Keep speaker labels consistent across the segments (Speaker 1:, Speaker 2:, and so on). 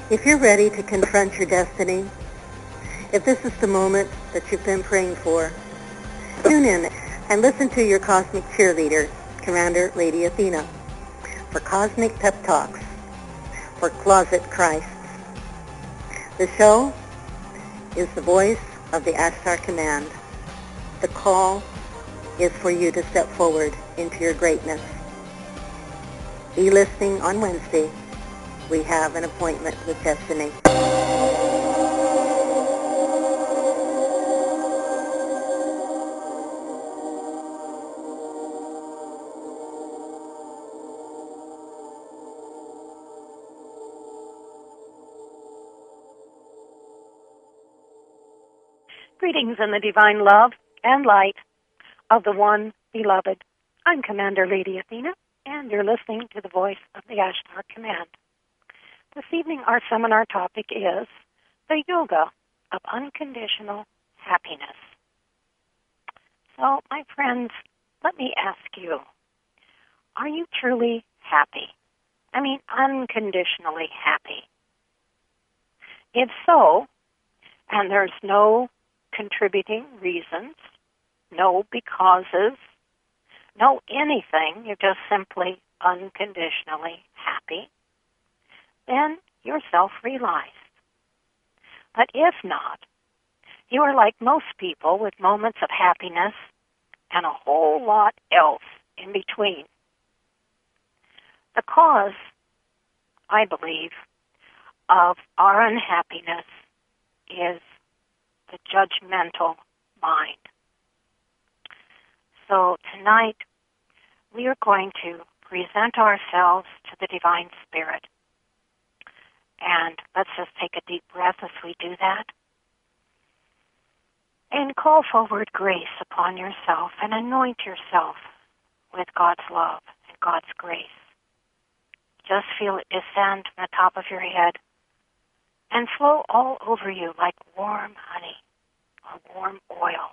Speaker 1: If you're ready to confront your destiny, if this is the moment that you've been praying for, tune in and listen to your cosmic cheerleader, Commander Lady Athena, for Cosmic Pep Talks for Closet Christs. The show is the voice of the Ashtar Command. The call is for you to step forward into your greatness. Be listening on Wednesday. We have an appointment with destiny.
Speaker 2: Greetings in the divine love and light of the one beloved. I'm Commander Lady Athena, and you're listening to the voice of the Ashtar Command. This evening, our seminar topic is the yoga of unconditional happiness. So, my friends, let me ask you, are you truly happy? I mean, unconditionally happy. If so, and there's no contributing reasons, no becauses, no anything, you're just simply unconditionally happy, then you're self-realized. But if not, you are like most people with moments of happiness and a whole lot else in between. The cause, I believe, of our unhappiness is the judgmental mind. So tonight, we are going to present ourselves to the Divine Spirit. And let's just take a deep breath as we do that. And call forward grace upon yourself and anoint yourself with God's love and God's grace. Just feel it descend from the top of your head and flow all over you like warm honey or warm oil.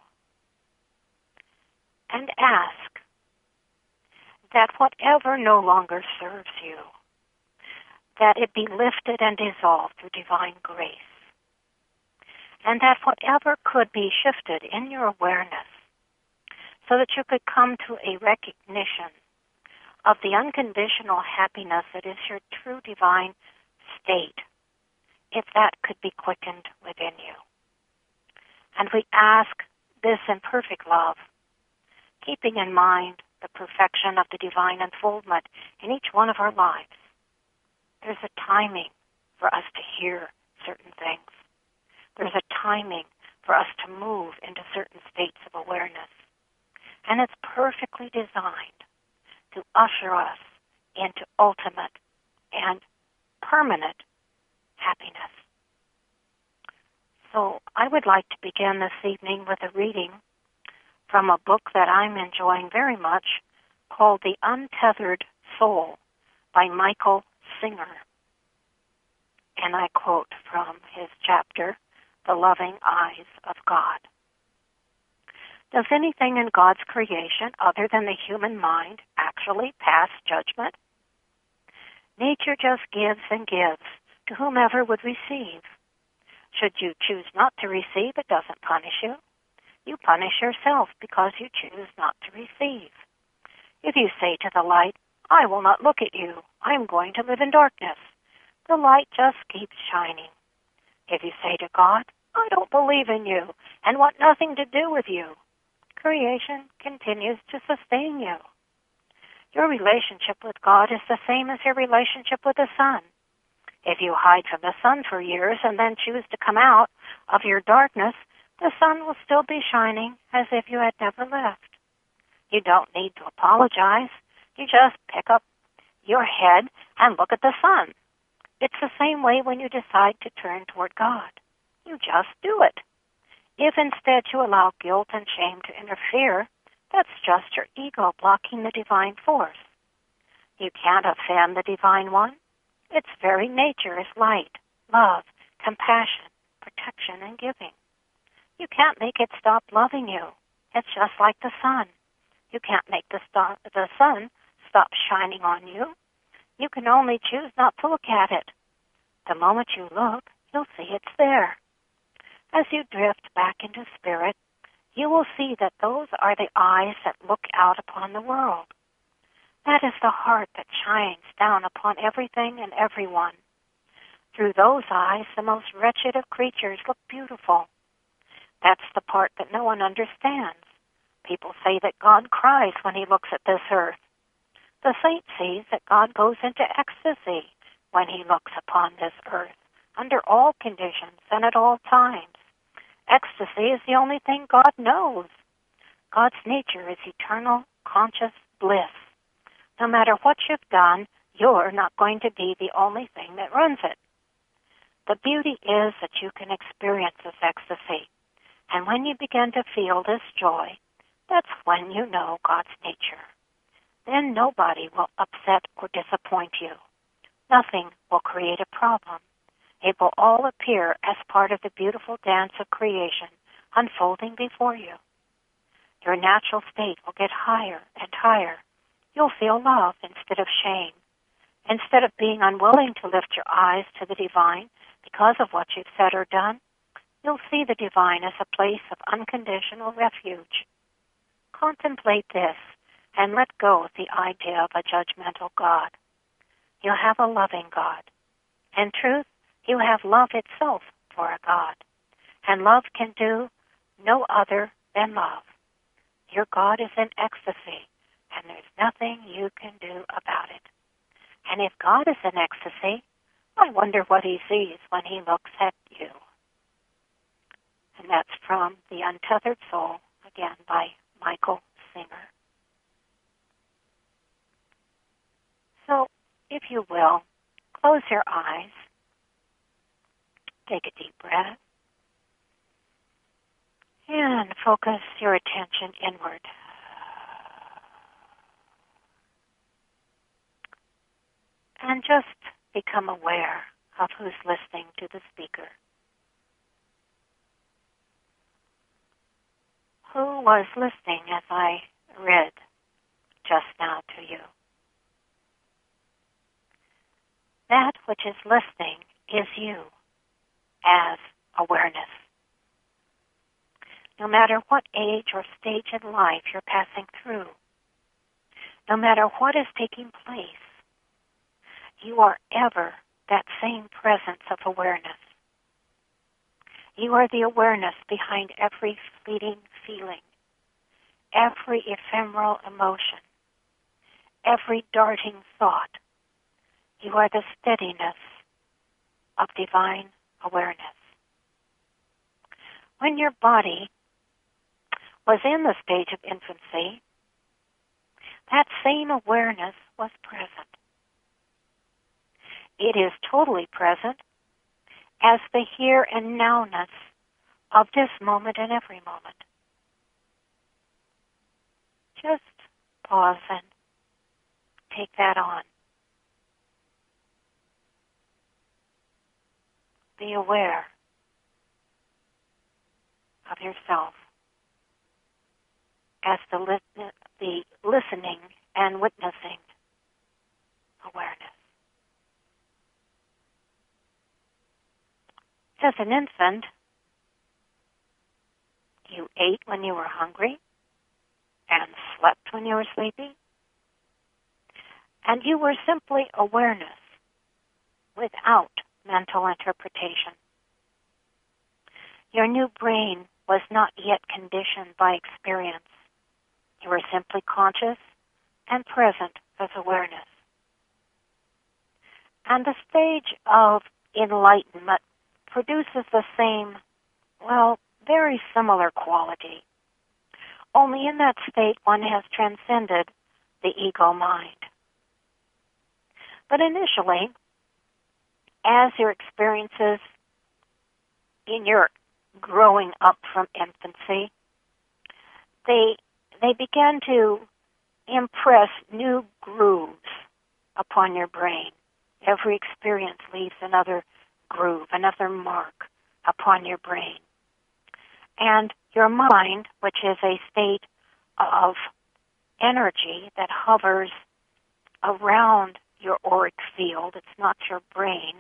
Speaker 2: And ask that whatever no longer serves you, that it be lifted and dissolved through divine grace. And that whatever could be shifted in your awareness so that you could come to a recognition of the unconditional happiness that is your true divine state, if that could be quickened within you. And we ask this in perfect love, keeping in mind the perfection of the divine unfoldment in each one of our lives. There's a timing for us to hear certain things. There's a timing for us to move into certain states of awareness. And it's perfectly designed to usher us into ultimate and permanent happiness. So I would like to begin this evening with a reading from a book that I'm enjoying very much called The Untethered Soul by Michael Singer. And I quote from his chapter, The Loving Eyes of God. Does anything in God's creation other than the human mind actually pass judgment? Nature just gives and gives to whomever would receive. Should you choose not to receive, it doesn't punish you. You punish yourself because you choose not to receive. If you say to the light, I will not look at you, I am going to live in darkness, the light just keeps shining. If you say to God, I don't believe in you and want nothing to do with you, creation continues to sustain you. Your relationship with God is the same as your relationship with the sun. If you hide from the sun for years and then choose to come out of your darkness, the sun will still be shining as if you had never left. You don't need to apologize. You just pick up your head and look at the sun. It's the same way when you decide to turn toward God. You just do it. If instead you allow guilt and shame to interfere, that's just your ego blocking the divine force. You can't offend the divine one. Its very nature is light, love, compassion, protection, and giving. You can't make it stop loving you. It's just like the sun. You can't make the sun stop shining on you. You can only choose not to look at it. The moment you look, you'll see it's there. As you drift back into spirit, you will see that those are the eyes that look out upon the world. That is the heart that shines down upon everything and everyone. Through those eyes, the most wretched of creatures look beautiful. That's the part that no one understands. People say that God cries when he looks at this earth. The saint sees that God goes into ecstasy when he looks upon this earth, under all conditions and at all times. Ecstasy is the only thing God knows. God's nature is eternal, conscious bliss. No matter what you've done, you're not going to be the only thing that runs it. The beauty is that you can experience this ecstasy. And when you begin to feel this joy, that's when you know God's nature. Then nobody will upset or disappoint you. Nothing will create a problem. It will all appear as part of the beautiful dance of creation unfolding before you. Your natural state will get higher and higher. You'll feel love instead of shame. Instead of being unwilling to lift your eyes to the divine because of what you've said or done, you'll see the divine as a place of unconditional refuge. Contemplate this and let go of the idea of a judgmental God. You have a loving God. In truth, you have love itself for a God. And love can do no other than love. Your God is in ecstasy, and there's nothing you can do about it. And if God is in ecstasy, I wonder what he sees when he looks at you. And that's from The Untethered Soul, again by Michael Singer. So, if you will, close your eyes, take a deep breath, and focus your attention inward. And just become aware of who's listening to the speaker. Who was listening as I read just now to you? That which is listening is you as awareness. No matter what age or stage in life you're passing through, no matter what is taking place, you are ever that same presence of awareness. You are the awareness behind every fleeting feeling, every ephemeral emotion, every darting thought. You are the steadiness of divine awareness. When your body was in the stage of infancy, that same awareness was present. It is totally present as the here and nowness of this moment and every moment. Just pause and take that on. Be aware of yourself as the listening and witnessing awareness. As an infant, you ate when you were hungry and slept when you were sleepy, and you were simply awareness without mental interpretation. Your new brain was not yet conditioned by experience. You were simply conscious and present as awareness. And the stage of enlightenment produces the same, very similar quality. Only in that state one has transcended the ego mind. But initially, as your experiences in your growing up from infancy, they began to impress new grooves upon your brain. Every experience leaves another groove, another mark upon your brain. And your mind, which is a state of energy that hovers around your auric field, it's not your brain,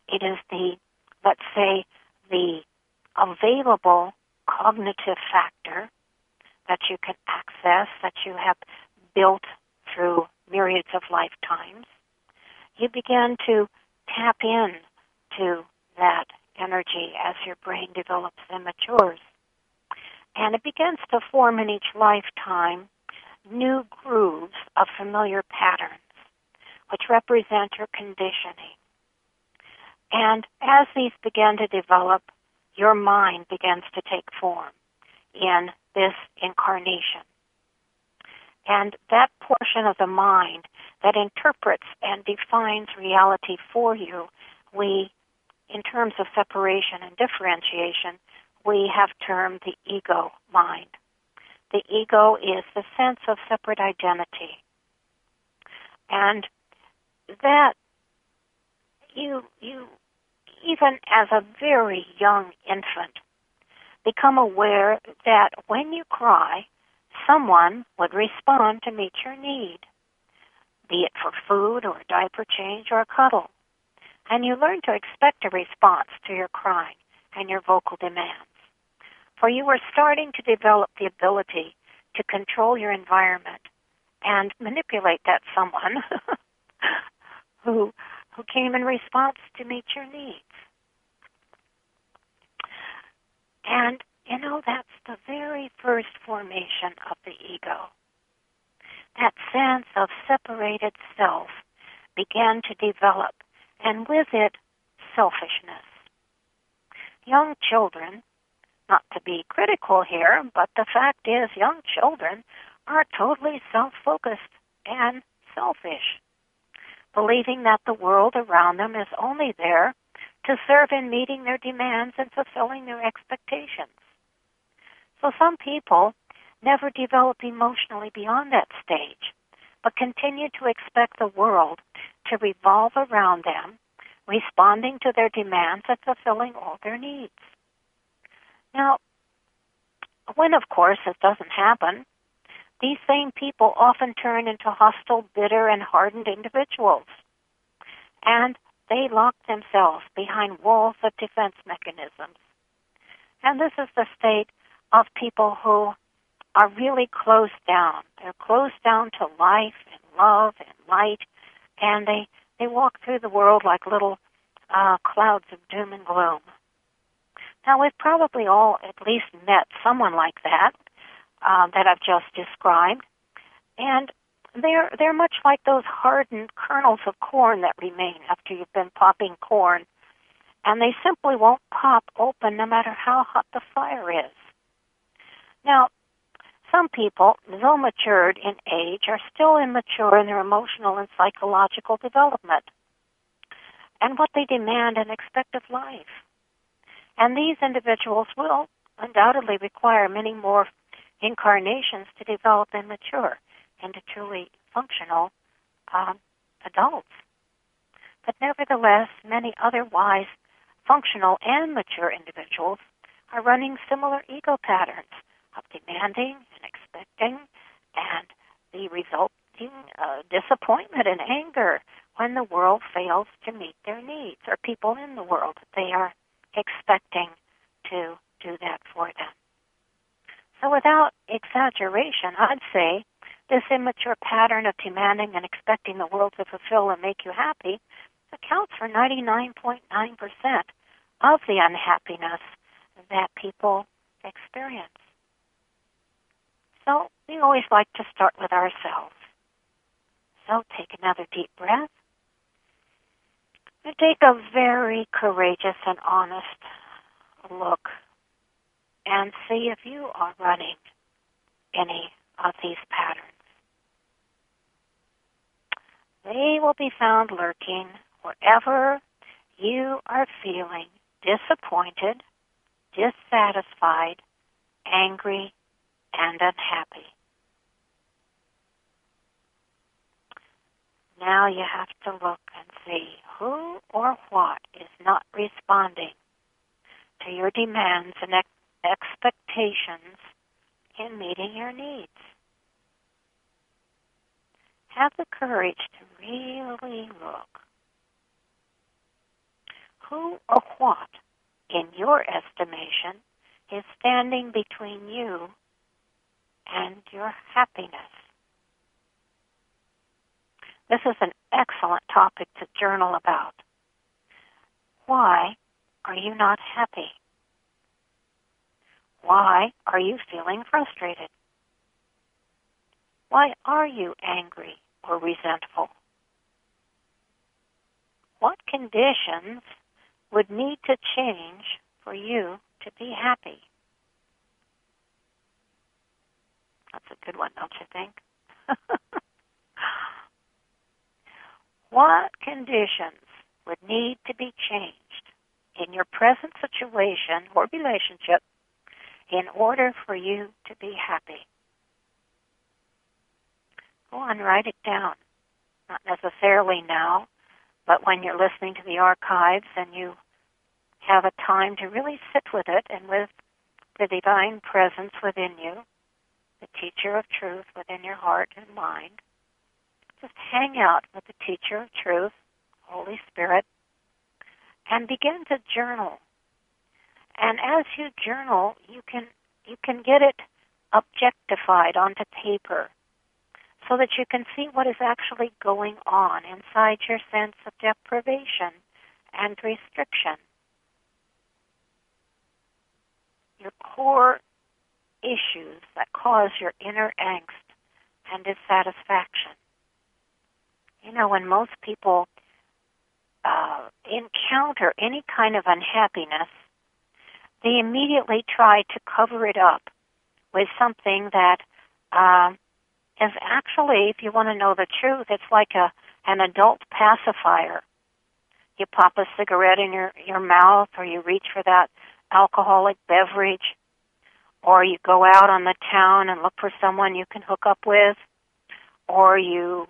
Speaker 2: It is the, let's say, the available cognitive factor that you can access, that you have built through myriads of lifetimes. You begin to tap in to that energy as your brain develops and matures. And it begins to form in each lifetime new grooves of familiar patterns, which represent your conditioning. And as these begin to develop, your mind begins to take form in this incarnation. And that portion of the mind that interprets and defines reality for you, we, in terms of separation and differentiation, we have termed the ego mind. The ego is the sense of separate identity. And that you even as a very young infant, become aware that when you cry, someone would respond to meet your need, be it for food or a diaper change or a cuddle. And you learn to expect a response to your crying and your vocal demands. For you are starting to develop the ability to control your environment and manipulate that someone who came in response to meet your needs. And, that's the very first formation of the ego. That sense of separated self began to develop, and with it, selfishness. Young children, not to be critical here, but the fact is young children are totally self-focused and selfish, believing that the world around them is only there to serve in meeting their demands and fulfilling their expectations. So some people never develop emotionally beyond that stage, but continue to expect the world to revolve around them, responding to their demands and fulfilling all their needs. Now, when, of course, this doesn't happen, these same people often turn into hostile, bitter, and hardened individuals. And they lock themselves behind walls of defense mechanisms. And this is the state of people who are really closed down. They're closed down to life and love and light, and they walk through the world like little clouds of doom and gloom. Now, we've probably all at least met someone like that I've just described, and they're much like those hardened kernels of corn that remain after you've been popping corn, and they simply won't pop open no matter how hot the fire is. Now, some people, though matured in age, are still immature in their emotional and psychological development and what they demand and expect of life. And these individuals will undoubtedly require many more incarnations to develop and mature into truly functional adults. But nevertheless, many otherwise functional and mature individuals are running similar ego patterns of demanding and expecting, and the resulting disappointment and anger when the world fails to meet their needs, or people in the world that they are expecting to do that for them. So without exaggeration, I'd say this immature pattern of demanding and expecting the world to fulfill and make you happy accounts for 99.9% of the unhappiness that people experience. So we always like to start with ourselves. So take another deep breath and take a very courageous and honest look and see if you are running any of these patterns. They will be found lurking wherever you are feeling disappointed, dissatisfied, angry, and unhappy. Now you have to look and see who or what is not responding to your demands and expectations in meeting your needs. Have the courage to really look. Who or what, in your estimation, is standing between you and your happiness? This is an excellent topic to journal about. Why are you not happy? Why are you feeling frustrated? Why are you angry or resentful? What conditions would need to change for you to be happy? That's a good one, don't you think? What conditions would need to be changed in your present situation or relationship in order for you to be happy? Go on, write it down. Not necessarily now, but when you're listening to the archives and you have a time to really sit with it and with the divine presence within you, the teacher of truth within your heart and mind. Just hang out with the teacher of truth, Holy Spirit, and begin to journal. And as you journal, you can get it objectified onto paper so that you can see what is actually going on inside your sense of deprivation and restriction. Your core issues that cause your inner angst and dissatisfaction. You know, when most people encounter any kind of unhappiness, they immediately try to cover it up with something that is actually, if you want to know the truth, it's like an adult pacifier. You pop a cigarette in your mouth, or you reach for that alcoholic beverage, or you go out on the town and look for someone you can hook up with, or you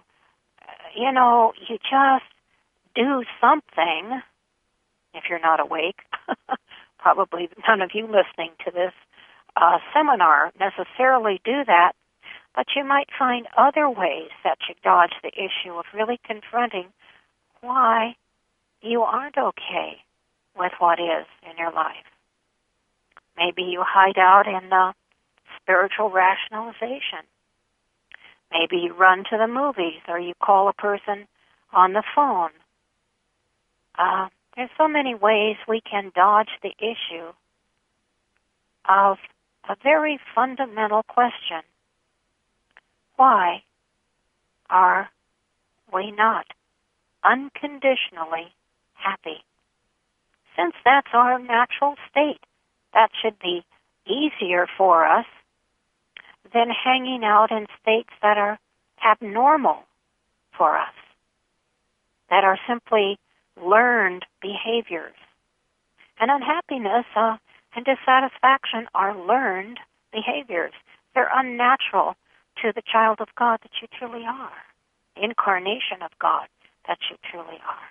Speaker 2: just do something, if you're not awake. Probably none of you listening to this seminar necessarily do that, but you might find other ways that you dodge the issue of really confronting why you aren't okay with what is in your life. Maybe you hide out in spiritual rationalization. Maybe you run to the movies, or you call a person on the phone. There's so many ways we can dodge the issue of a very fundamental question. Why are we not unconditionally happy? Since that's our natural state, that should be easier for us than hanging out in states that are abnormal for us, that are simply learned behaviors. And unhappiness and dissatisfaction are learned behaviors. They're unnatural to the child of God that you truly are, incarnation of God that you truly are.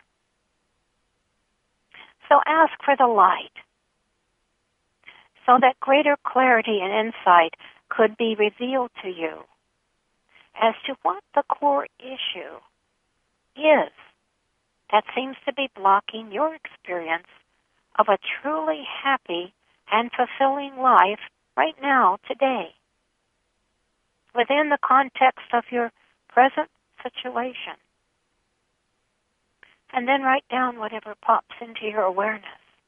Speaker 2: So ask for the light so that greater clarity and insight could be revealed to you as to what the core issue is that seems to be blocking your experience of a truly happy and fulfilling life right now, today, within the context of your present situation. And then write down whatever pops into your awareness.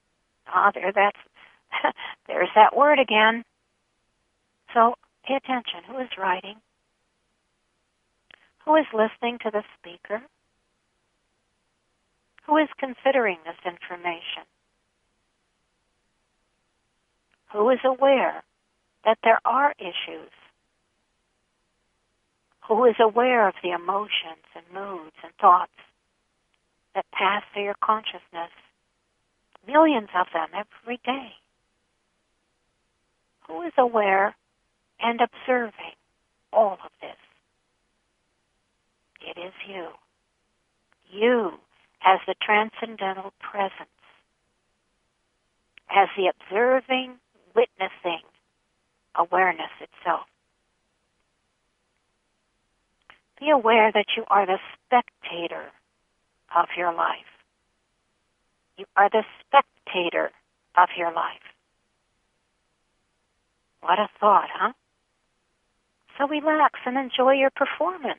Speaker 2: There's that word again. So pay attention. Who is writing? Who is listening to the speaker? Who is considering this information? Who is aware that there are issues? Who is aware of the emotions and moods and thoughts that pass through your consciousness? Millions of them every day. Who is aware and observing all of this? It is you. You as the transcendental presence, as the observing, witnessing awareness itself. Be aware that you are the spectator of your life. You are the spectator of your life. What a thought, huh? So relax and enjoy your performance.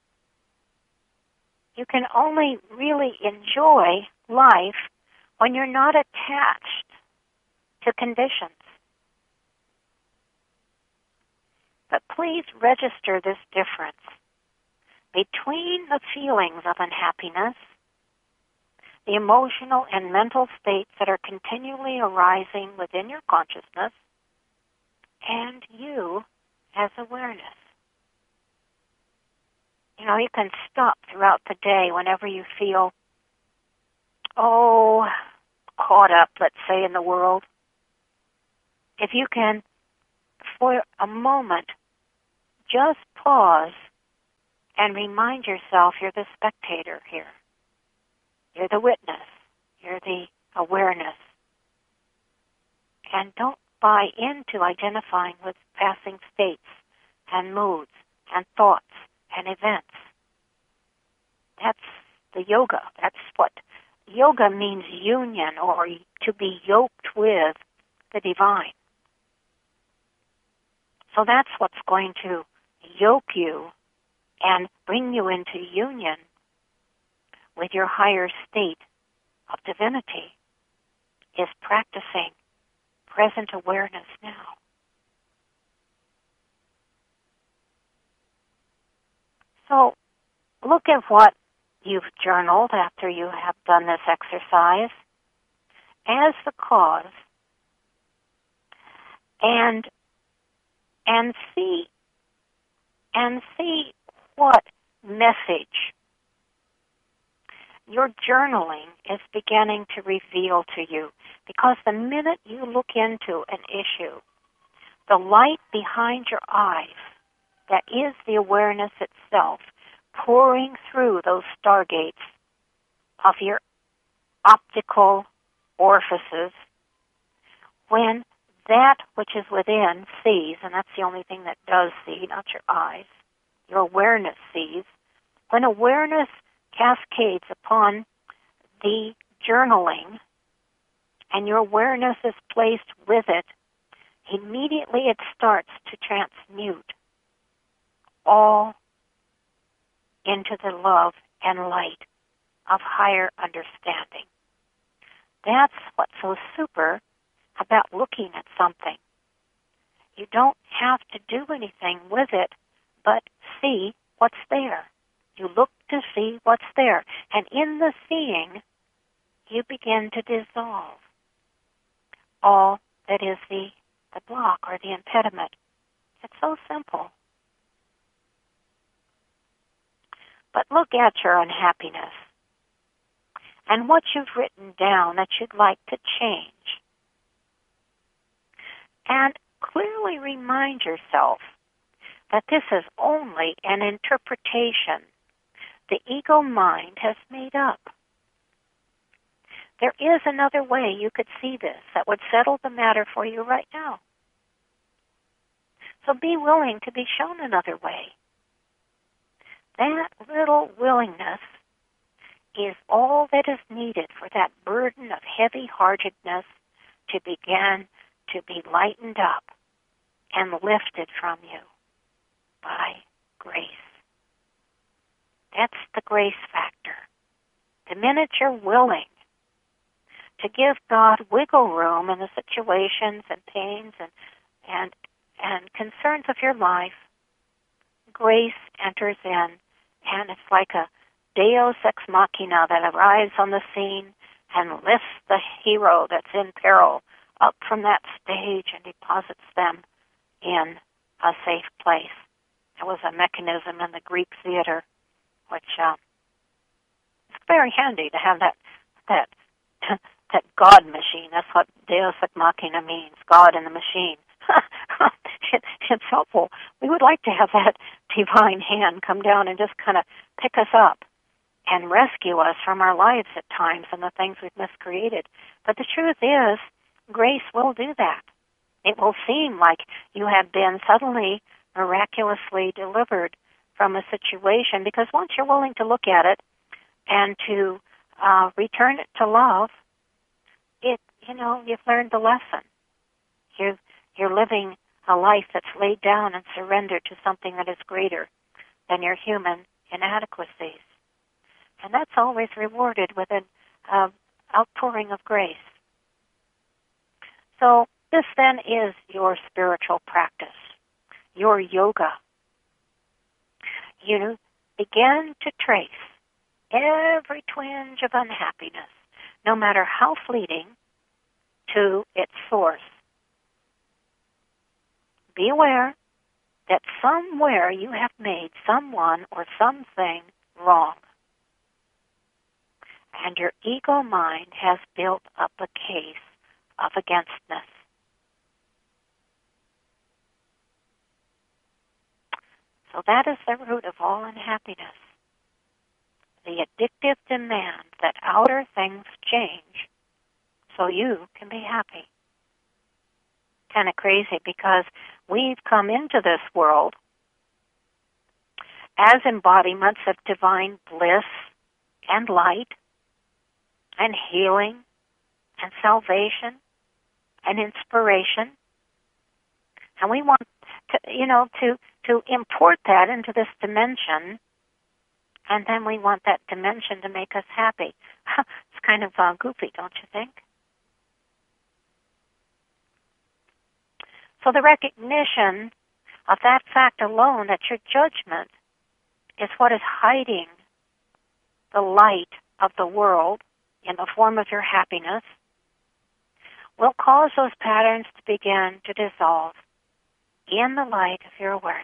Speaker 2: You can only really enjoy life when you're not attached to conditions. But please register this difference between the feelings of unhappiness, the emotional and mental states that are continually arising within your consciousness, and you as awareness. You know, you can stop throughout the day whenever you feel, caught up, let's say, in the world. If you can, for a moment, just pause and remind yourself you're the spectator here. You're the witness. You're the awareness. And don't buy into identifying with passing states and moods and thoughts and events. That's the yoga. That's what yoga means, union, or to be yoked with the divine. So that's what's going to yoke you and bring you into union with your higher state of divinity, is practicing present awareness now. So look at what you've journaled after you have done this exercise as the cause, and see what message your journaling is beginning to reveal to you. Because the minute you look into an issue, the light behind your eyes, that is the awareness itself, pouring through those stargates of your optical orifices, when that which is within sees, and that's the only thing that does see, not your eyes, your awareness sees, when awareness cascades upon the journaling and your awareness is placed with it, immediately it starts to transmute all into the love and light of higher understanding. That's what's so super about looking at something. You don't have to do anything with it, but see what's there. You look to see what's there. And in the seeing, you begin to dissolve all that is the block or the impediment. It's so simple. But look at your unhappiness and what you've written down that you'd like to change. And clearly remind yourself that this is only an interpretation the ego mind has made up. There is another way you could see this that would settle the matter for you right now. So be willing to be shown another way. That little willingness is all that is needed for that burden of heavy-heartedness to begin to be lightened up and lifted from you by grace. That's the grace factor. The minute you're willing to give God wiggle room in the situations and pains and concerns of your life, grace enters in, and it's like a deus ex machina that arrives on the scene and lifts the hero that's in peril up from that stage and deposits them in a safe place. There was a mechanism in the Greek theater which it's very handy to have that God machine. That's what deus ex machina means, God in the machine. It's helpful. We would like to have that divine hand come down and just kind of pick us up and rescue us from our lives at times and the things we've miscreated. But the truth is, grace will do that. It will seem like you have been suddenly, miraculously delivered from a situation, because once you're willing to look at it and to return it to love, you've learned the lesson. You're living a life that's laid down and surrendered to something that is greater than your human inadequacies. And that's always rewarded with an outpouring of grace. So this then is your spiritual practice, your yoga. You begin to trace every twinge of unhappiness, no matter how fleeting, to its source. Be aware that somewhere you have made someone or something wrong. And your ego mind has built up a case of againstness. So that is the root of all unhappiness. The addictive demand that outer things change so you can be happy. Kind of crazy, because we've come into this world as embodiments of divine bliss and light and healing and salvation and inspiration. And we want to import that into this dimension, and then we want that dimension to make us happy. It's kind of goofy, don't you think? So the recognition of that fact alone, that your judgment is what is hiding the light of the world in the form of your happiness, will cause those patterns to begin to dissolve in the light of your awareness.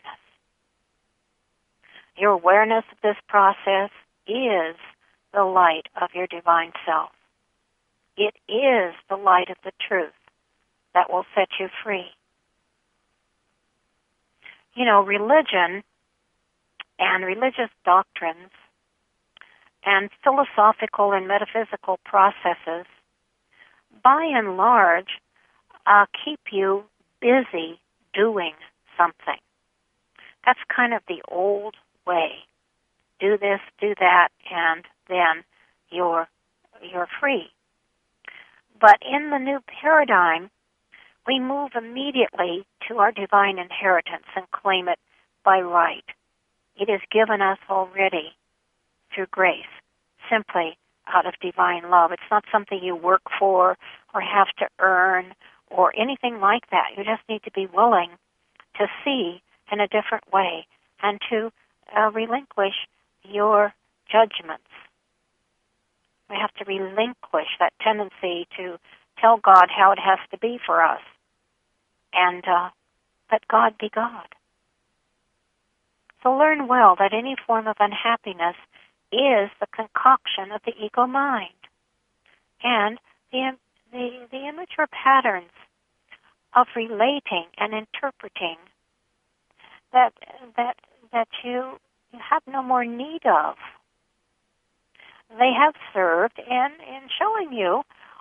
Speaker 2: Your awareness of this process is the light of your divine self. It is the light of the truth that will set you free. Religion and religious doctrines and philosophical and metaphysical processes, by and large, keep you busy doing something. That's kind of the old way. Do this, do that, and then you're free. But in the new paradigm, we move immediately to our divine inheritance and claim it by right. It is given us already through grace, simply out of divine love. It's not something you work for or have to earn or anything like that. You just need to be willing to see in a different way and to relinquish your judgments. We have to relinquish that tendency to tell God how it has to be for us and let God be God. So learn well that any form of unhappiness is the concoction of the ego mind, and the immature patterns of relating and interpreting that you have no more need of. They have served in showing you,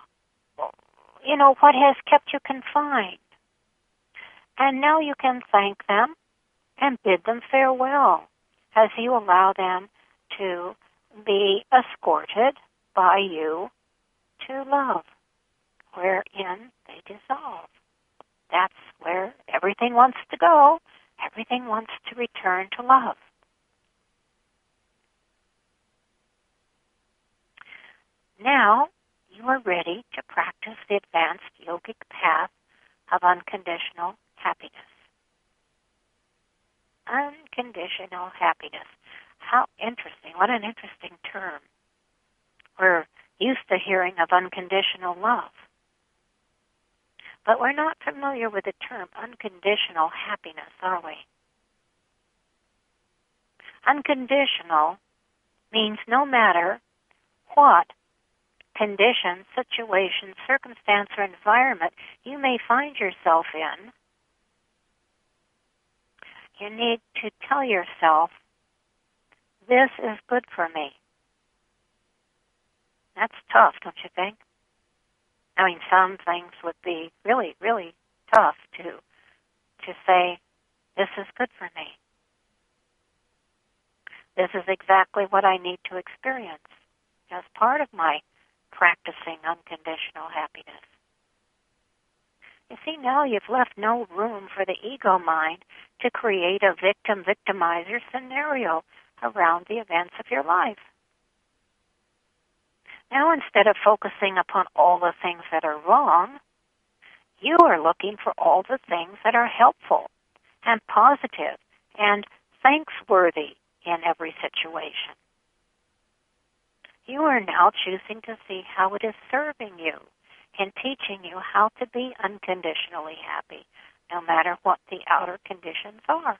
Speaker 2: what has kept you confined. And now you can thank them and bid them farewell as you allow them to be escorted by you to love, wherein they dissolve. That's where everything wants to go. Everything wants to return to love. Now you are ready to practice the advanced yogic path of unconditional happiness. Unconditional happiness. How interesting. What an interesting term. We're used to hearing of unconditional love, but we're not familiar with the term unconditional happiness, are we? Unconditional means no matter what condition, situation, circumstance, or environment you may find yourself in, you need to tell yourself, this is good for me. That's tough, don't you think? I mean, some things would be really, really tough to say, this is good for me. This is exactly what I need to experience as part of my practicing unconditional happiness. You see, now you've left no room for the ego mind to create a victim-victimizer scenario around the events of your life. Now, instead of focusing upon all the things that are wrong, you are looking for all the things that are helpful and positive and thanksworthy in every situation. You are now choosing to see how it is serving you and teaching you how to be unconditionally happy, no matter what the outer conditions are.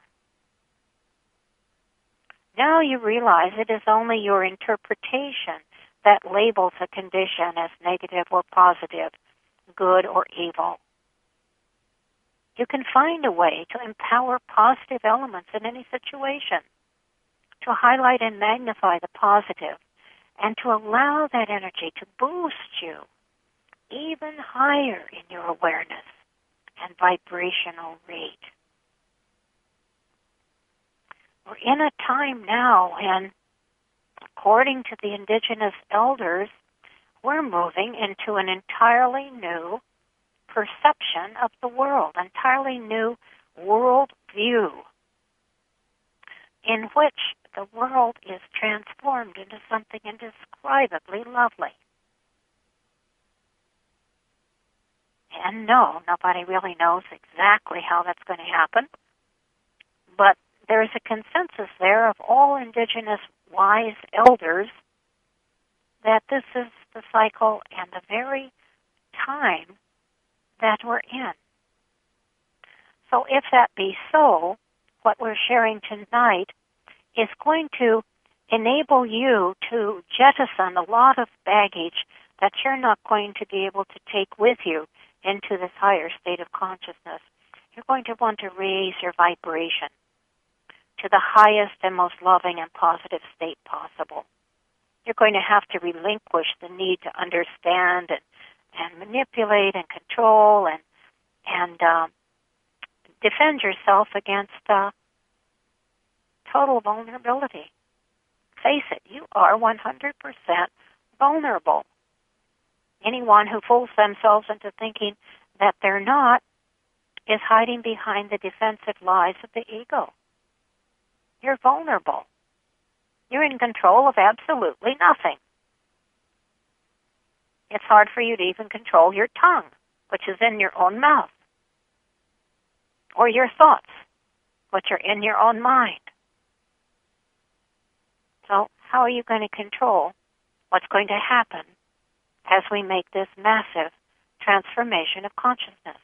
Speaker 2: Now you realize it is only your interpretation that labels a condition as negative or positive, good or evil. You can find a way to empower positive elements in any situation, to highlight and magnify the positive, and to allow that energy to boost you even higher in your awareness and vibrational rate. We're in a time now when, according to the indigenous elders, we're moving into an entirely new perception of the world, entirely new world view, in which the world is transformed into something indescribably lovely. And no, nobody really knows exactly how that's going to happen, but there is a consensus there of all indigenous wise elders that this is the cycle and the very time that we're in. So if that be so, what we're sharing tonight is going to enable you to jettison a lot of baggage that you're not going to be able to take with you into this higher state of consciousness. You're going to want to raise your vibration to the highest and most loving and positive state possible. You're going to have to relinquish the need to understand and manipulate and control and defend yourself against total vulnerability. Face it, you are 100% vulnerable. Anyone who fools themselves into thinking that they're not is hiding behind the defensive lies of the ego. You're vulnerable. You're in control of absolutely nothing. It's hard for you to even control your tongue, which is in your own mouth, or your thoughts, which are in your own mind. So how are you going to control what's going to happen as we make this massive transformation of consciousness?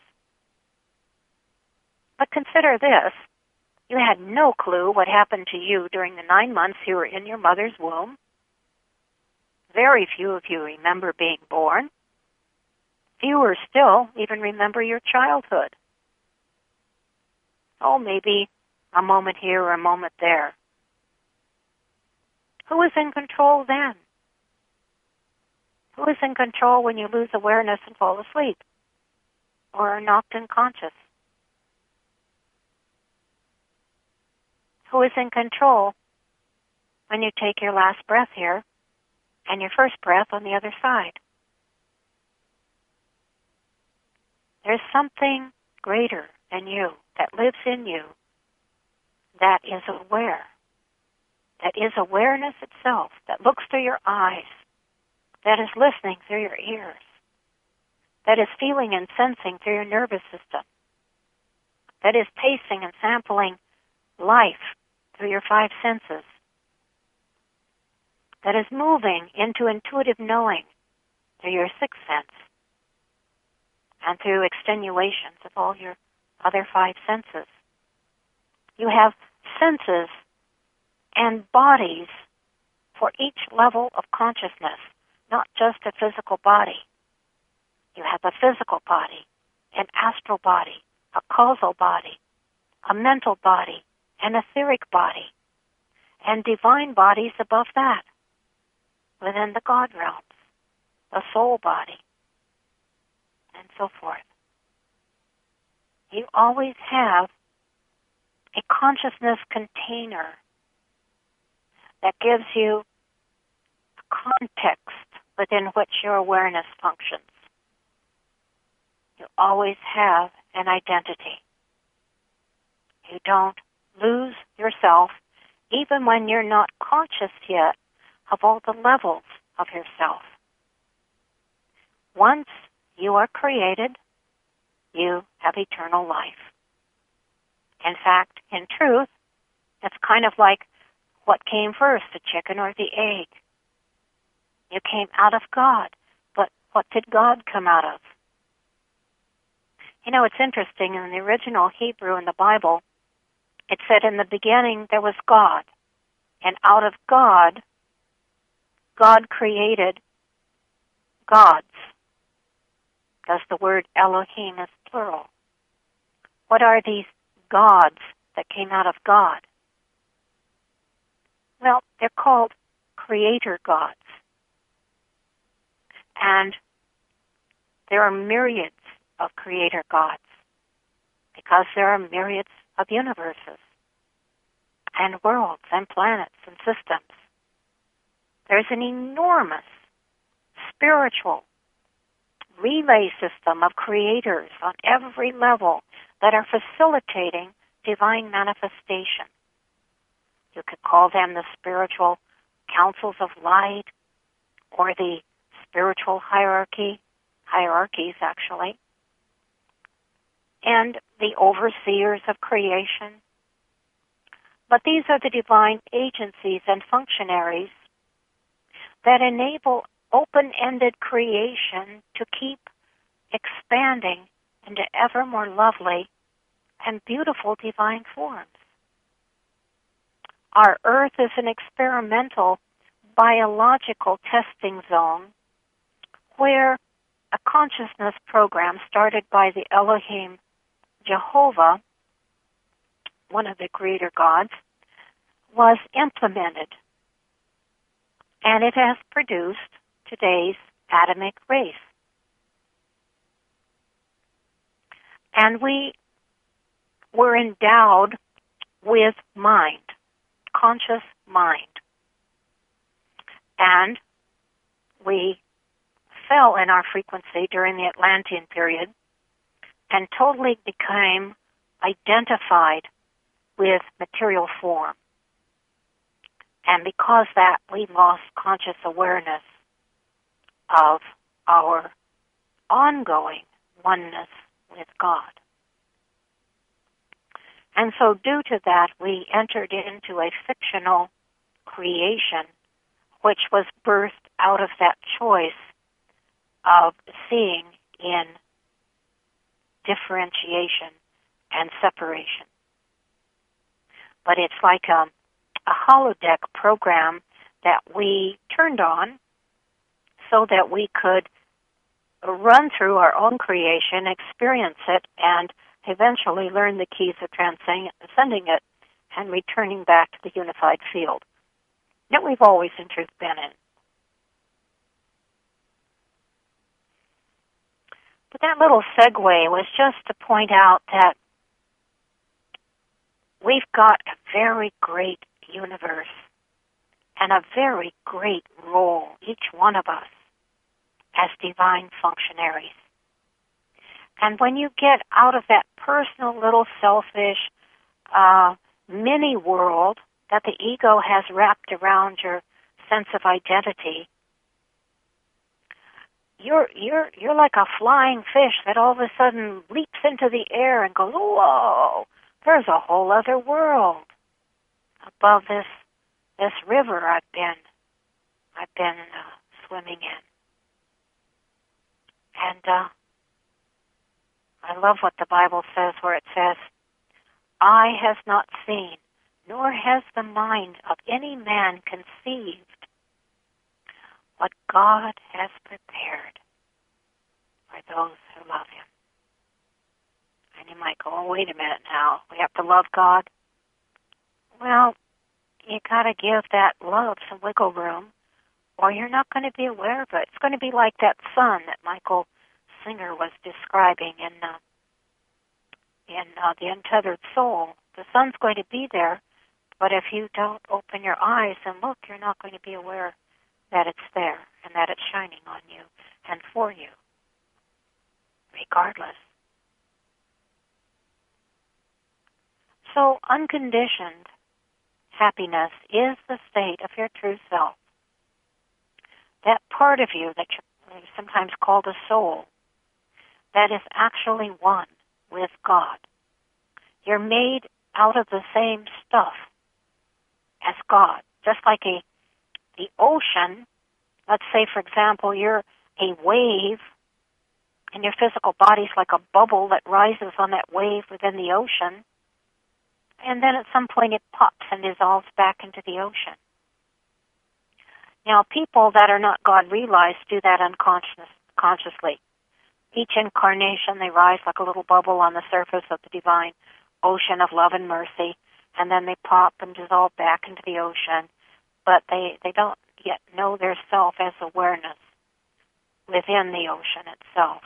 Speaker 2: But consider this. You had no clue what happened to you during the 9 months you were in your mother's womb. Very few of you remember being born. Fewer still even remember your childhood. Oh, maybe a moment here or a moment there. Who is in control then? Who is in control when you lose awareness and fall asleep or are knocked unconscious? Who is in control when you take your last breath here and your first breath on the other side? There's something greater than you that lives in you that is aware, that is awareness itself, that looks through your eyes, that is listening through your ears, that is feeling and sensing through your nervous system, that is tasting and sampling life through your 5 senses, that is moving into intuitive knowing through your 6th sense, and through extenuations of all your other 5 senses. You have senses and bodies for each level of consciousness, not just a physical body. You have a physical body, an astral body, a causal body, a mental body, an etheric body, and divine bodies above that, within the God realms, the soul body, and so forth. You always have a consciousness container that gives you a context within which your awareness functions. You always have an identity. You don't lose yourself even when you're not conscious yet of all the levels of yourself. Once you are created, you have eternal life. In fact, in truth, it's kind of like what came first, the chicken or the egg. You came out of God, but what did God come out of? You know, it's interesting, in the original Hebrew in the Bible, it said in the beginning there was God, and out of God, God created gods, because the word Elohim is plural. What are these gods that came out of God? Well, they're called creator gods. And there are myriads of creator gods because there are myriads of universes and worlds and planets and systems. There's an enormous spiritual relay system of creators on every level that are facilitating divine manifestation. You could call them the spiritual councils of light or the spiritual hierarchies actually, and the overseers of creation. But these are the divine agencies and functionaries that enable open-ended creation to keep expanding into ever more lovely and beautiful divine forms. Our Earth is an experimental biological testing zone where a consciousness program started by the Elohim Jehovah, one of the creator gods, was implemented. And it has produced today's Adamic race. And we were endowed with mind, conscious mind. And we fell in our frequency during the Atlantean period and totally became identified with material form. And because of that, we lost conscious awareness of our ongoing oneness with God. And so due to that, we entered into a fictional creation which was birthed out of that choice of seeing in differentiation and separation. But it's like a holodeck program that we turned on so that we could run through our own creation, experience it, and eventually learn the keys of transcending it and returning back to the unified field that we've always in truth been in. But that little segue was just to point out that we've got a very great universe and a very great role, each one of us, as divine functionaries. And when you get out of that personal little selfish mini world that the ego has wrapped around your sense of identity, you're like a flying fish that all of a sudden leaps into the air and goes, whoa, there's a whole other world above this river I've been swimming in. And I love what the Bible says, where it says, "Eye has not seen, nor has the mind of any man conceived what God has prepared for those who love Him." And you might go, "Oh, wait a minute now, we have to love God." Well, you got to give that love some wiggle room, or you're not going to be aware of it. It's going to be like that sun that Michael Singer was describing in The Untethered Soul. The sun's going to be there, but if you don't open your eyes and look, you're not going to be aware that it's there and that it's shining on you and for you, regardless. So unconditioned happiness is the state of your true self. That part of you that you sometimes call the soul, that is actually one with God. You're made out of the same stuff as God. Just like the ocean, let's say, for example, you're a wave, and your physical body's like a bubble that rises on that wave within the ocean, and then at some point it pops and dissolves back into the ocean. Now, people that are not God-realized do that unconsciously. Each incarnation, they rise like a little bubble on the surface of the divine ocean of love and mercy, and then they pop and dissolve back into the ocean, but they don't yet know their self as awareness within the ocean itself.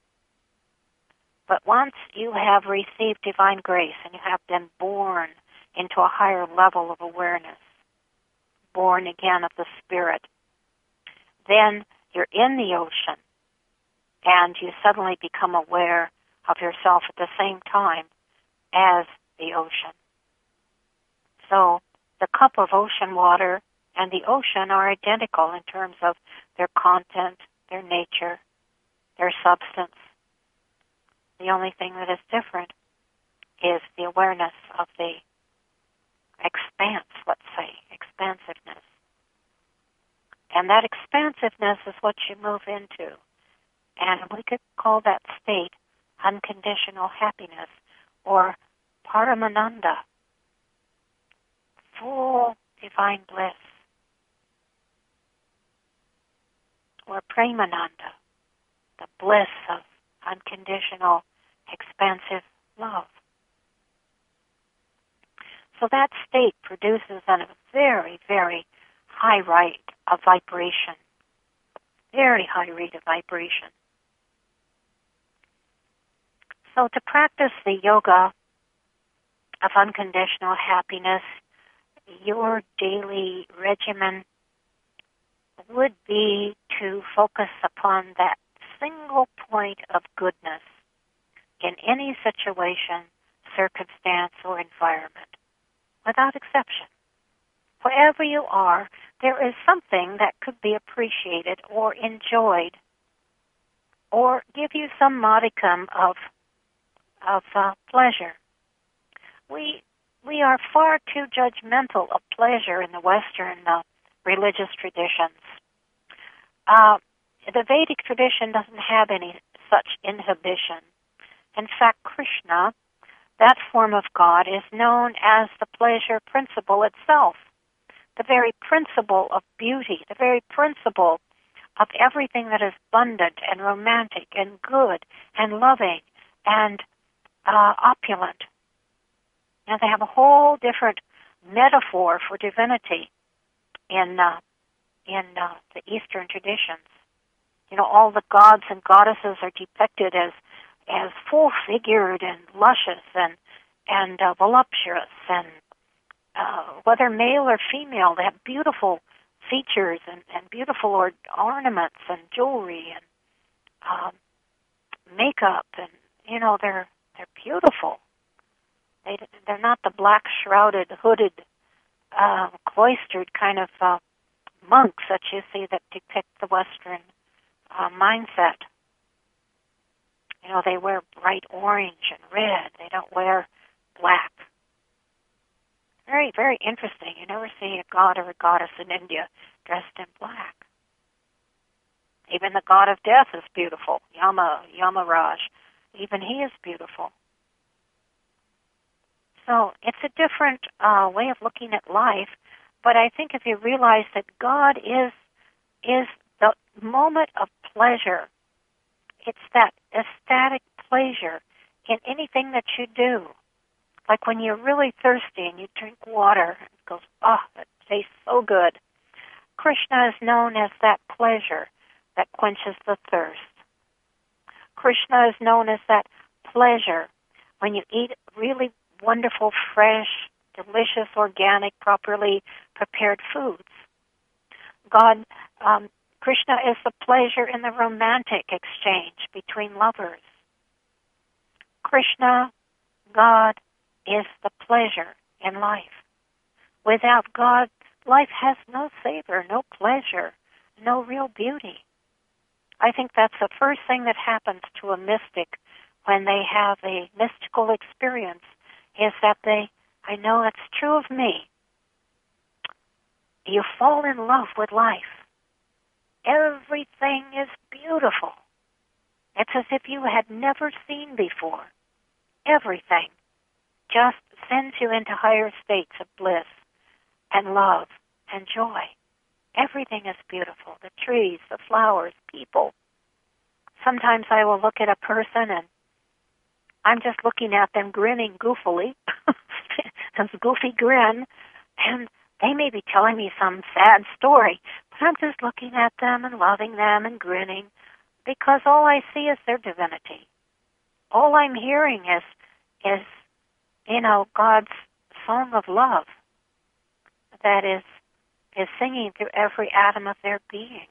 Speaker 2: But once you have received divine grace and you have been born into a higher level of awareness, born again of the Spirit, then you're in the ocean and you suddenly become aware of yourself at the same time as the ocean. So the cup of ocean water and the ocean are identical in terms of their content, their nature, their substance. The only thing that is different is the awareness of the expanse, let's say, expansiveness. And that expansiveness is what you move into. And we could call that state unconditional happiness or Paramananda, full divine bliss, or Premananda, the bliss of unconditional, expansive love. So that state produces a very, very high rate of vibration, very high rate of vibration. So to practice the yoga of unconditional happiness, your daily regimen would be to focus upon that single point of goodness in any situation, circumstance, or environment, without exception. Wherever you are, there is something that could be appreciated or enjoyed or give you some modicum of pleasure. We are far too judgmental of pleasure in the Western religious traditions. The Vedic tradition doesn't have any such inhibition. In fact, Krishna, that form of God, is known as the pleasure principle itself, the very principle of beauty, the very principle of everything that is abundant and romantic and good and loving and opulent. Now, they have a whole different metaphor for divinity in the Eastern traditions. You know, all the gods and goddesses are depicted as full-figured and luscious and voluptuous, and whether male or female, they have beautiful features and beautiful ornaments and jewelry and makeup, and you know they're beautiful. They're not the black shrouded, hooded, cloistered kind of monks that you see that depict the Western mindset. You know, they wear bright orange and red. They don't wear black. Very, very interesting. You never see a god or a goddess in India dressed in black. Even the god of death is beautiful, Yamaraj. Even he is beautiful. So it's a different way of looking at life, but I think if you realize that God is the moment of pleasure, it's that ecstatic pleasure in anything that you do. Like when you're really thirsty and you drink water, it goes, oh, that tastes so good. Krishna is known as that pleasure that quenches the thirst. Krishna is known as that pleasure when you eat really wonderful, fresh, delicious, organic, properly prepared foods. God Krishna is the pleasure in the romantic exchange between lovers. Krishna, God, is the pleasure in life. Without God, life has no savor, no pleasure, no real beauty. I think that's the first thing that happens to a mystic when they have a mystical experience, is that I know it's true of me. You fall in love with life. Everything is beautiful. It's as if you had never seen before. Everything just sends you into higher states of bliss and love and joy. Everything is beautiful. The trees, the flowers, people. Sometimes I will look at a person and I'm just looking at them grinning goofily, this goofy grin, and they may be telling me some sad story, but I'm just looking at them and loving them and grinning because all I see is their divinity. All I'm hearing is God's song of love that is singing through every atom of their being.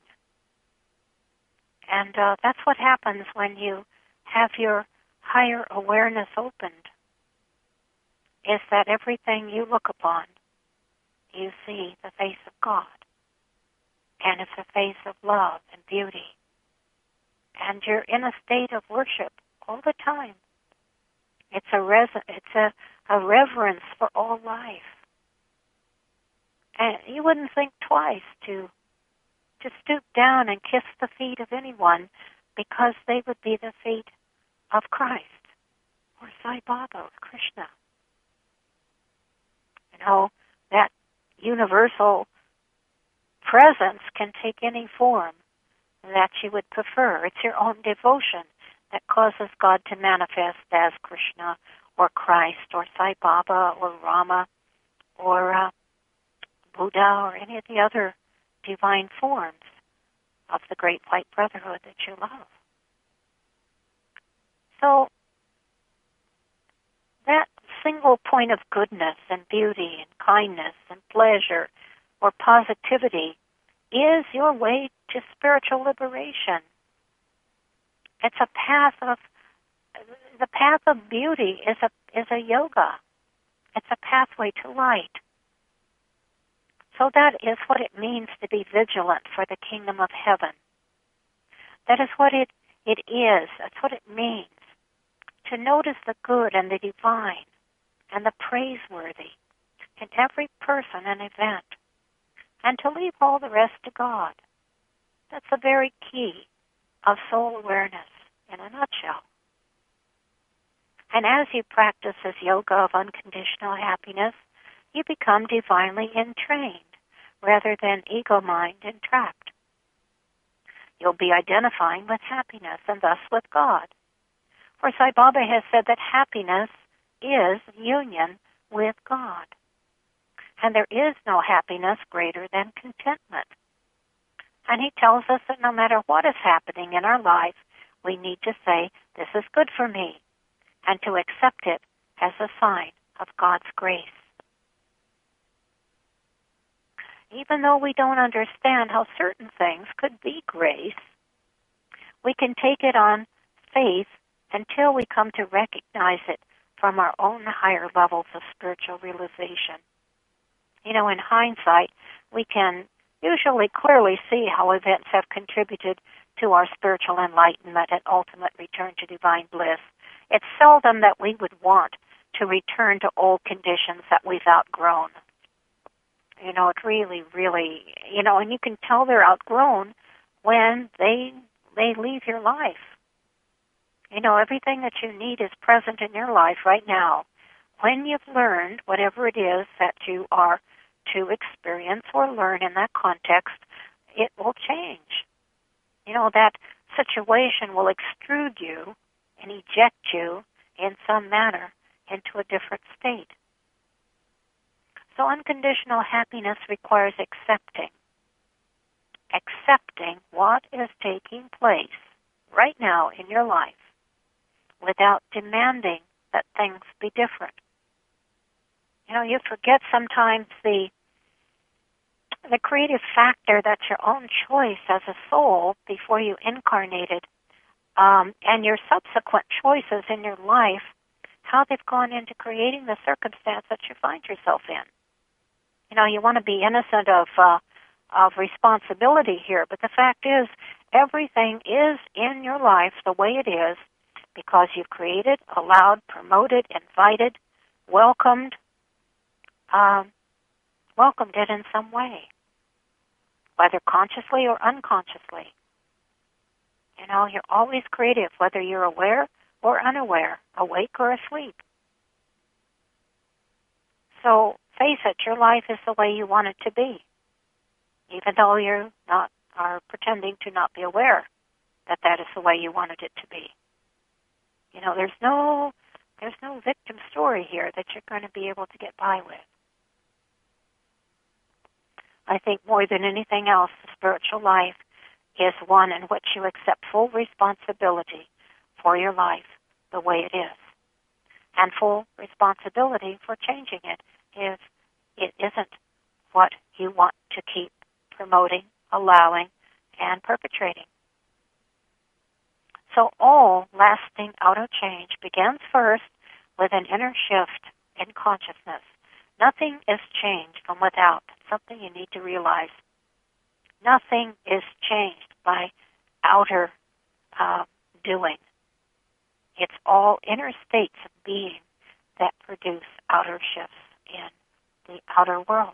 Speaker 2: And that's what happens when you have your higher awareness opened, is that everything you look upon, you see the face of God. And it's a face of love and beauty. And you're in a state of worship all the time. It's a reverence for all life. And you wouldn't think twice to stoop down and kiss the feet of anyone, because they would be the feet of Christ or Sai Baba or Krishna. That universal presence can take any form that you would prefer. It's your own devotion that causes God to manifest as Krishna or Christ or Sai Baba or Rama or Buddha or any of the other divine forms of the Great White Brotherhood that you love. So that single point of goodness and beauty and kindness and pleasure or positivity is your way to spiritual liberation. It's the path of beauty is a yoga. It's a pathway to light. So that is what it means to be vigilant for the kingdom of heaven. That is what it is. That's what it means. To notice the good and the divine and the praiseworthy in every person and event, and to leave all the rest to God. That's the very key of soul awareness in a nutshell. And as you practice this yoga of unconditional happiness, you become divinely entrained rather than ego mind entrapped. You'll be identifying with happiness and thus with God. For Sai Baba has said that happiness is union with God. And there is no happiness greater than contentment. And he tells us that no matter what is happening in our life, we need to say, this is good for me, and to accept it as a sign of God's grace. Even though we don't understand how certain things could be grace, we can take it on faith until we come to recognize it from our own higher levels of spiritual realization. In hindsight, we can usually clearly see how events have contributed to our spiritual enlightenment and ultimate return to divine bliss. It's seldom that we would want to return to old conditions that we've outgrown. It really, and you can tell they're outgrown when they leave your life. Everything that you need is present in your life right now. When you've learned whatever it is that you are to experience or learn in that context, it will change. That situation will extrude you and eject you in some manner into a different state. So unconditional happiness requires accepting what is taking place right now in your life without demanding that things be different. You forget sometimes the the creative factor, that's your own choice as a soul before you incarnated, and your subsequent choices in your life, how they've gone into creating the circumstance that you find yourself in. You know, you want to be innocent of responsibility here, but the fact is, everything is in your life the way it is because you've created, allowed, promoted, invited, welcomed it in some way, whether consciously or unconsciously. You know, you're always creative, whether you're aware or unaware, awake or asleep. So face it, your life is the way you want it to be, even though you are pretending to not be aware that is the way you wanted it to be. You know, there's no victim story here that you're going to be able to get by with. I think more than anything else, the spiritual life is one in which you accept full responsibility for your life the way it is, and full responsibility for changing it if it isn't what you want to keep promoting, allowing, and perpetrating. So all lasting outer change begins first with an inner shift in consciousness. Nothing is changed from without. It's something you need to realize. Nothing is changed by outer doing. It's all inner states of being that produce outer shifts in the outer world.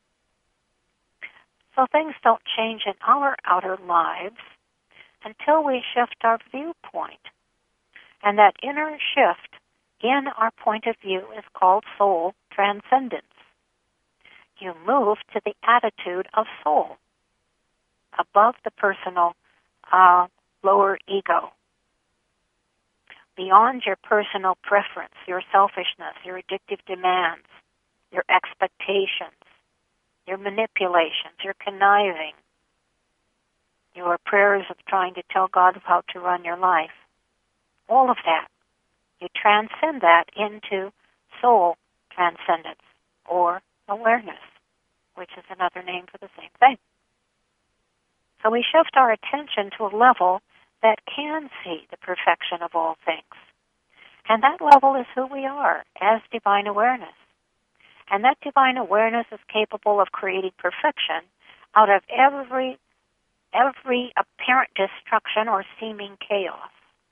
Speaker 2: So things don't change in our outer lives until we shift our viewpoint. And that inner shift in our point of view is called soul transcendence. You move to the attitude of soul, above the personal lower ego, beyond your personal preference, your selfishness, your addictive demands, your expectations, your manipulations, your conniving, your prayers of trying to tell God how to run your life. All of that. You transcend that into soul transcendence, or awareness, which is another name for the same thing. So we shift our attention to a level that can see the perfection of all things. And that level is who we are as divine awareness. And that divine awareness is capable of creating perfection out of every apparent destruction or seeming chaos.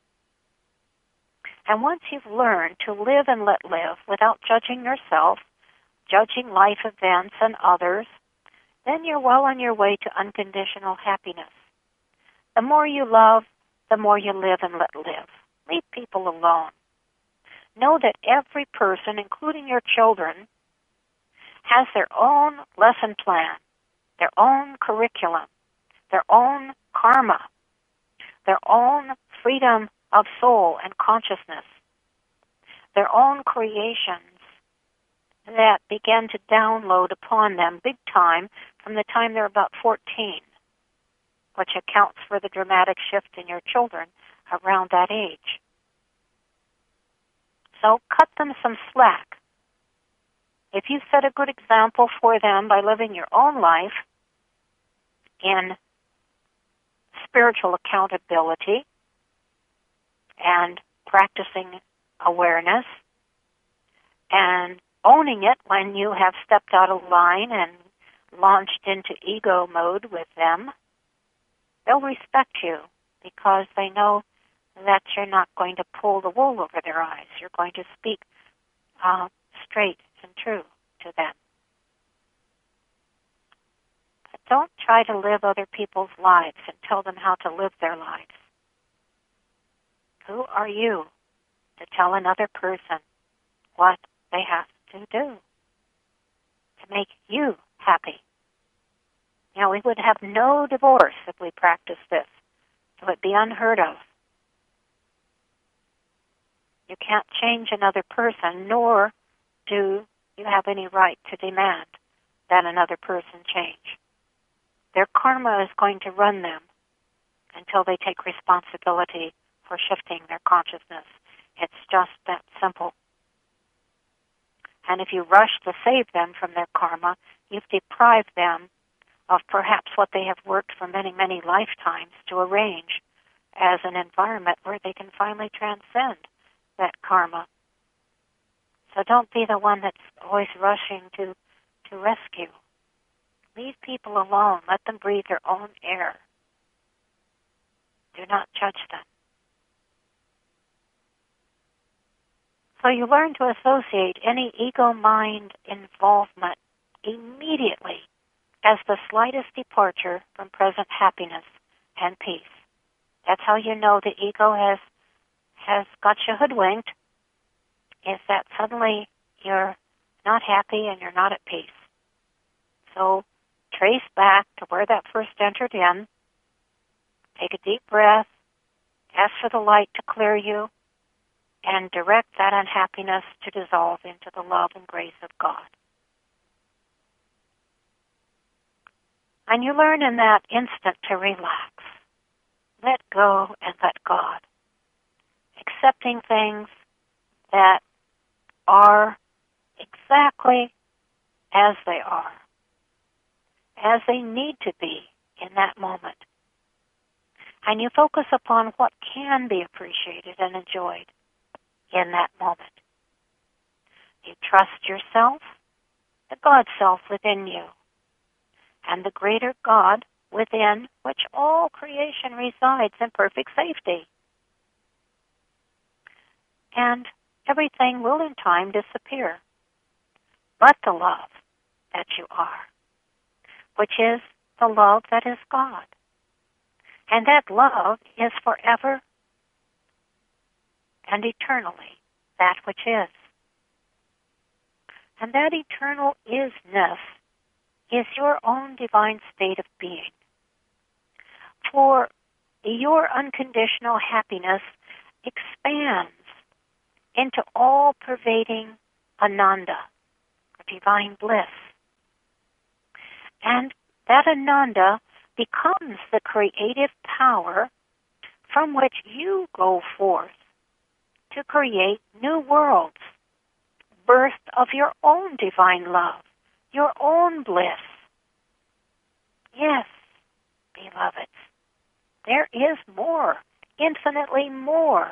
Speaker 2: And once you've learned to live and let live without judging yourself, judging life events and others, then you're well on your way to unconditional happiness. The more you love, the more you live and let live. Leave people alone. Know that every person, including your children, has their own lesson plan, their own curriculum, their own karma, their own freedom of soul and consciousness, their own creations that begin to download upon them big time from the time they're about 14, which accounts for the dramatic shift in your children around that age. So cut them some slack. If you set a good example for them by living your own life in spiritual accountability and practicing awareness and owning it when you have stepped out of line and launched into ego mode with them, they'll respect you because they know that you're not going to pull the wool over their eyes. You're going to speak straight and true to them. But don't try to live other people's lives and tell them how to live their lives. Who are you to tell another person what they have to do to make you happy? You know, we would have no divorce if we practiced this. It would be unheard of. You can't change another person, nor do you have any right to demand that another person change. Their karma is going to run them until they take responsibility for shifting their consciousness. It's just that simple. And if you rush to save them from their karma, you've deprived them of perhaps what they have worked for many, many lifetimes to arrange as an environment where they can finally transcend that karma. So don't be the one that's always rushing to rescue. Leave people alone. Let them breathe their own air. Do not judge them. So you learn to associate any ego-mind involvement immediately as the slightest departure from present happiness and peace. That's how you know the ego has got you hoodwinked, is that suddenly you're not happy and you're not at peace. So trace back to where that first entered in, take a deep breath, ask for the light to clear you, and direct that unhappiness to dissolve into the love and grace of God. And you learn in that instant to relax. Let go and let God. Accepting things that are exactly as they are, as they need to be in that moment. And you focus upon what can be appreciated and enjoyed in that moment. You trust yourself, the God self within you, and the greater God within which all creation resides in perfect safety. And everything will in time disappear, but the love that you are, which is the love that is God. And that love is forever and eternally that which is. And that eternal isness is your own divine state of being. For your unconditional happiness expands into all-pervading Ananda, divine bliss. And that Ananda becomes the creative power from which you go forth to create new worlds, birth of your own divine love, your own bliss. Yes, beloveds, there is more, infinitely more.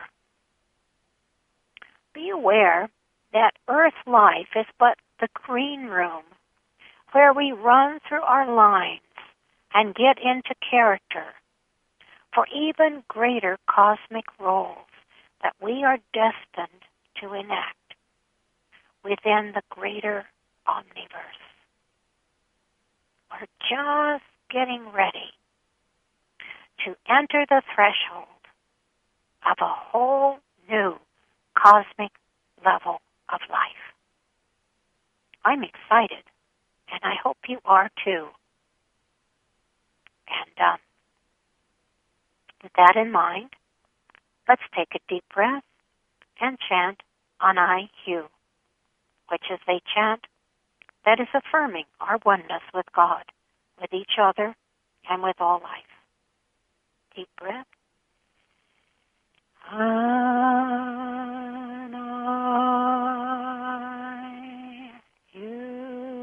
Speaker 2: Be aware that earth life is but the green room where we run through our lines and get into character for even greater cosmic roles that we are destined to enact within the greater omniverse. We're just getting ready to enter the threshold of a whole new cosmic level of life. I'm excited, and I hope you are too. And with that in mind, let's take a deep breath and chant Anai Hu, which is a chant that is affirming our oneness with God, with each other, and with all life. Deep breath. Anai Hu.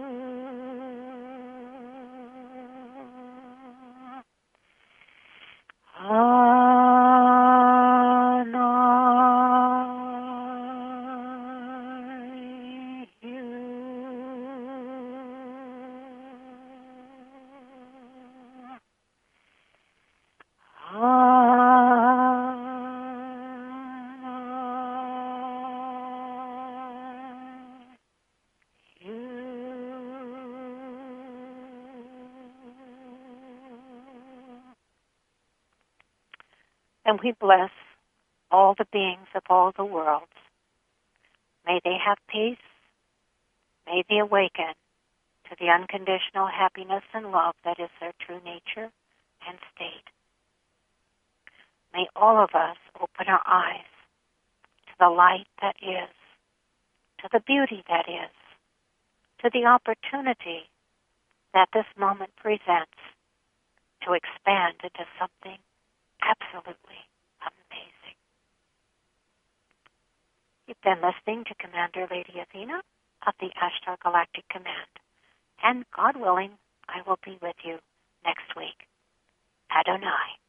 Speaker 2: And we bless all the beings of all the worlds. May they have peace. May they awaken to the unconditional happiness and love that is their true nature and state. May all of us open our eyes to the light that is, to the beauty that is, to the opportunity that this moment presents to expand into something absolutely amazing. You've been listening to Commander Lady Athena of the Ashtar Galactic Command. And God willing, I will be with you next week. Adonai.